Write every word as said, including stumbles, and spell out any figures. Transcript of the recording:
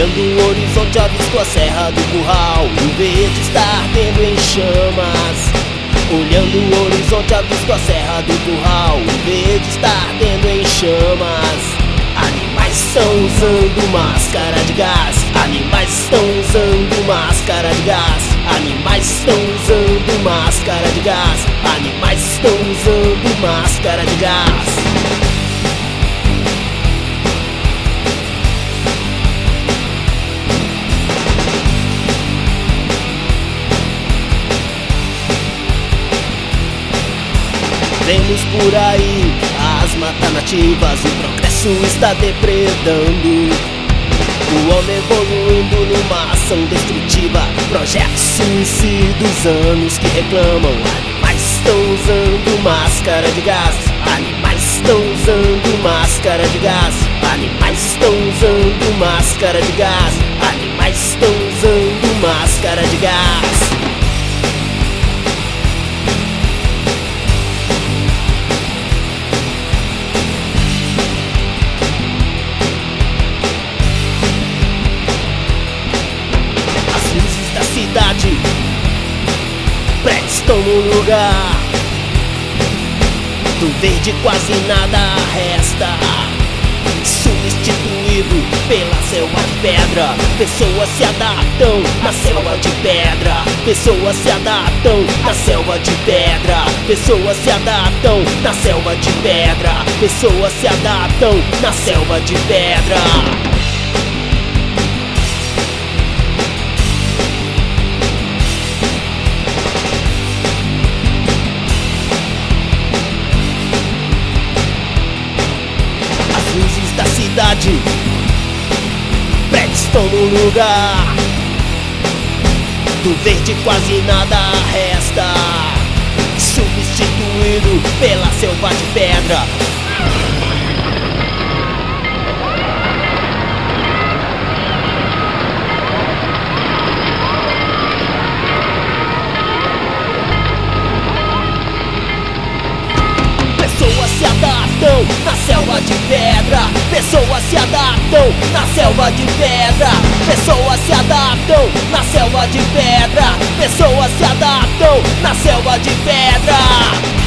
Olhando o horizonte, avisto a Serra do Curral. O verde está ardendo em chamas. Olhando o horizonte, avisto a Serra do Curral. O verde está ardendo em chamas. Animais estão usando máscara de gás. Animais estão usando máscara de gás. Animais estão usando máscara de gás. Animais estão usando máscara de gás. Vemos por aí as matas nativas, o progresso está depredando. O homem evoluindo numa ação destrutiva, projetos suicidas, anos que reclamam. Animais estão usando máscara de gás. Animais estão usando máscara de gás. Animais estão usando máscara de gás. Animais estão usando máscara de gás. Cidade, prédios estão no lugar. Do verde quase nada resta, substituído pela selva de pedra. Pessoas se adaptam na selva de pedra. Pessoas se adaptam na selva de pedra. Pessoas se adaptam na selva de pedra. Pessoas se adaptam na selva de pedra. Cidade, prédios estão no lugar. Do verde quase nada resta, substituído pela selva de pedra. Pessoas se adaptam na selva de pedra. Pessoas se adaptam na selva de pedra. Pessoas se adaptam na selva de pedra. Pessoas se adaptam na selva de pedra.